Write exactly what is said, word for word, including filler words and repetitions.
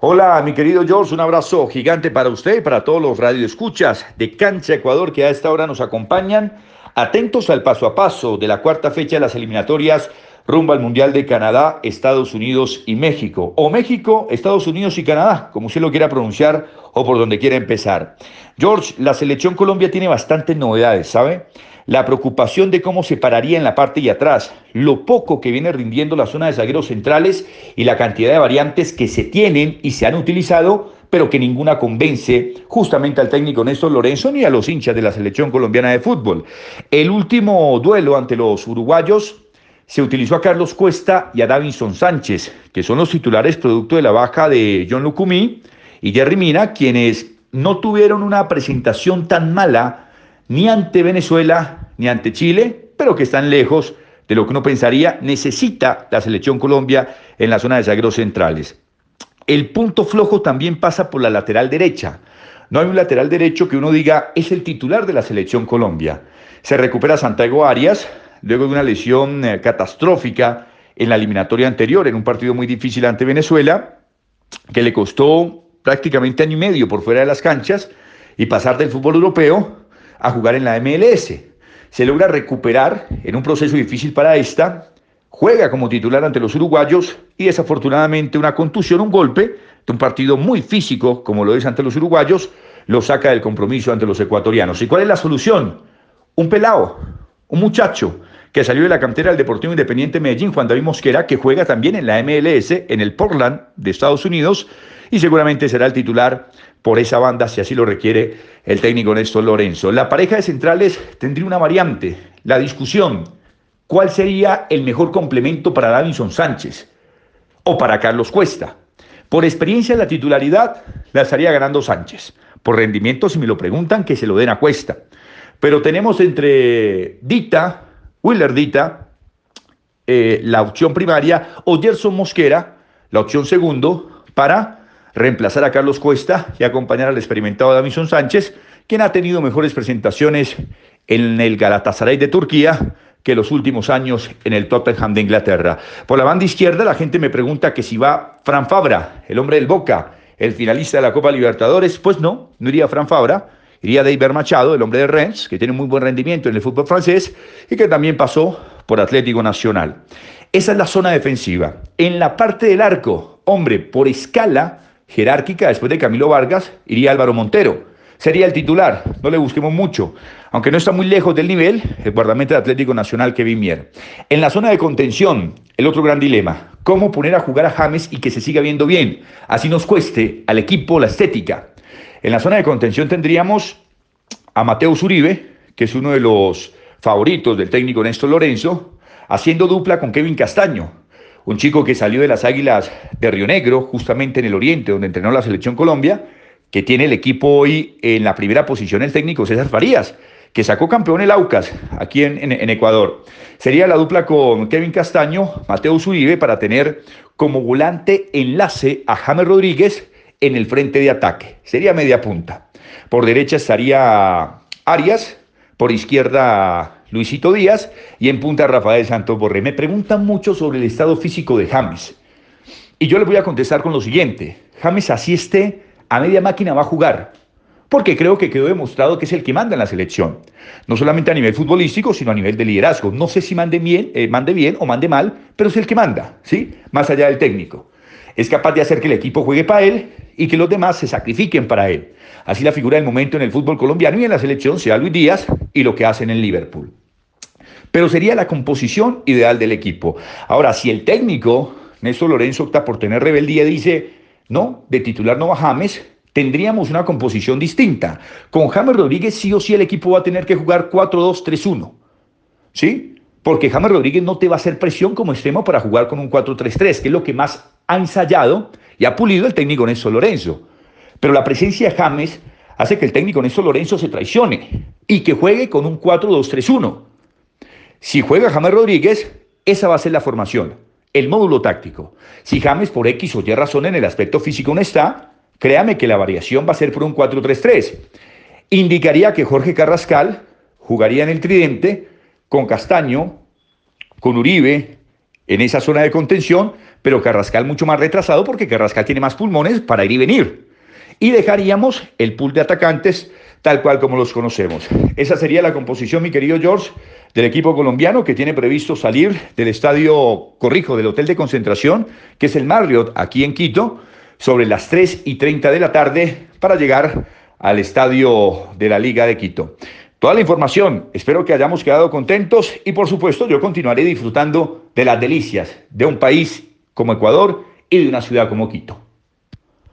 Hola, mi querido George, un abrazo gigante para usted y para todos los radioescuchas de Cancha Ecuador que a esta hora nos acompañan, atentos al paso a paso de la cuarta fecha de las eliminatorias rumbo al Mundial de Canadá, Estados Unidos y México, o México, Estados Unidos y Canadá, como usted lo quiera pronunciar o por donde quiera empezar. George, la selección Colombia tiene bastantes novedades, ¿sabe? La preocupación de cómo se pararía en la parte de atrás, lo poco que viene rindiendo la zona de zagueros centrales y la cantidad de variantes que se tienen y se han utilizado, pero que ninguna convence justamente al técnico Néstor Lorenzo ni a los hinchas de la selección colombiana de fútbol. El último duelo ante los uruguayos se utilizó a Carlos Cuesta y a Davinson Sánchez, que son los titulares producto de la baja de John Lucumí y Jerry Mina, quienes no tuvieron una presentación tan mala ni ante Venezuela ni ante Chile, pero que están lejos de lo que uno pensaría necesita la selección Colombia en la zona de zagueros centrales. El punto flojo también pasa por la lateral derecha. No hay un lateral derecho que uno diga es el titular de la selección Colombia. Se recupera Santiago Arias luego de una lesión eh, catastrófica en la eliminatoria anterior, en un partido muy difícil ante Venezuela, que le costó prácticamente año y medio por fuera de las canchas y pasar del fútbol europeo a jugar en la M L S. Se logra recuperar en un proceso difícil para esta, juega como titular ante los uruguayos y desafortunadamente una contusión, un golpe de un partido muy físico como lo es ante los uruguayos, lo saca del compromiso ante los ecuatorianos. ¿Y cuál es la solución? Un pelao, un muchacho que salió de la cantera del Deportivo Independiente Medellín, Juan David Mosquera, que juega también en la M L S, en el Portland de Estados Unidos, y seguramente será el titular por esa banda, si así lo requiere el técnico Néstor Lorenzo. La pareja de centrales tendría una variante, la discusión, ¿cuál sería el mejor complemento para Davinson Sánchez o para Carlos Cuesta? Por experiencia en la titularidad, la estaría ganando Sánchez. Por rendimiento, si me lo preguntan, que se lo den a Cuesta. Pero tenemos entre Dita, Willer Dita, eh, la opción primaria, o Gerson Mosquera, la opción segundo, para reemplazar a Carlos Cuesta y acompañar al experimentado Davinson Sánchez, quien ha tenido mejores presentaciones en el Galatasaray de Turquía que los últimos años en el Tottenham de Inglaterra. Por la banda izquierda la gente me pregunta que si va Fran Fabra, el hombre del Boca, el finalista de la Copa Libertadores. Pues no, no iría Fran Fabra, iría Deiber Machado, el hombre de Rennes, que tiene muy buen rendimiento en el fútbol francés y que también pasó por Atlético Nacional. Esa es la zona defensiva. En la parte del arco, hombre, por escala jerárquica, después de Camilo Vargas, iría Álvaro Montero. Sería el titular, no le busquemos mucho, aunque no está muy lejos del nivel, el guardameta de Atlético Nacional, Kevin Mier. En la zona de contención, el otro gran dilema, cómo poner a jugar a James y que se siga viendo bien, así nos cueste al equipo la estética. En la zona de contención tendríamos a Mateus Uribe, que es uno de los favoritos del técnico Néstor Lorenzo, haciendo dupla con Kevin Castaño, un chico que salió de las Águilas de Río Negro, justamente en el Oriente, donde entrenó la Selección Colombia, que tiene el equipo hoy en la primera posición el técnico César Farías, que sacó campeón el Aucas aquí en, en, en Ecuador. Sería la dupla con Kevin Castaño, Mateus Uribe, para tener como volante enlace a James Rodríguez en el frente de ataque. Sería media punta. Por derecha estaría Arias, por izquierda Luisito Díaz y en punta Rafael Santos Borré. Me preguntan mucho sobre el estado físico de James y yo les voy a contestar con lo siguiente. James, así esté a media máquina, va a jugar, porque creo que quedó demostrado que es el que manda en la selección, no solamente a nivel futbolístico, sino a nivel de liderazgo. No sé si mande bien, eh, mande bien o mande mal, pero es el que manda, ¿sí? Más allá del técnico. Es capaz de hacer que el equipo juegue para él y que los demás se sacrifiquen para él. Así la figura del momento en el fútbol colombiano y en la selección sea Luis Díaz y lo que hacen en Liverpool. Pero sería la composición ideal del equipo. Ahora, si el técnico Néstor Lorenzo opta por tener rebeldía y dice, no, de titular no va James, tendríamos una composición distinta. Con James Rodríguez sí o sí el equipo va a tener que jugar cuatro dos tres uno. ¿Sí? Porque James Rodríguez no te va a hacer presión como extremo para jugar con un cuatro tres tres, que es lo que más ha ensayado y ha pulido el técnico Néstor Lorenzo. Pero la presencia de James hace que el técnico Néstor Lorenzo se traicione y que juegue con un cuatro dos tres uno. Si juega James Rodríguez, esa va a ser la formación, el módulo táctico. Si James por X o Y razón en el aspecto físico no está, créame que la variación va a ser por un cuatro tres tres. Indicaría que Jorge Carrascal jugaría en el tridente con Castaño, con Uribe en esa zona de contención, pero Carrascal mucho más retrasado porque Carrascal tiene más pulmones para ir y venir. Y dejaríamos el pool de atacantes tal cual como los conocemos. Esa sería la composición, mi querido George, del equipo colombiano que tiene previsto salir del estadio, corrijo, del hotel de concentración, que es el Marriott aquí en Quito, sobre las tres y treinta de la tarde para llegar al estadio de la Liga de Quito. Toda la información, espero que hayamos quedado contentos y por supuesto yo continuaré disfrutando de las delicias de un país como Ecuador y de una ciudad como Quito.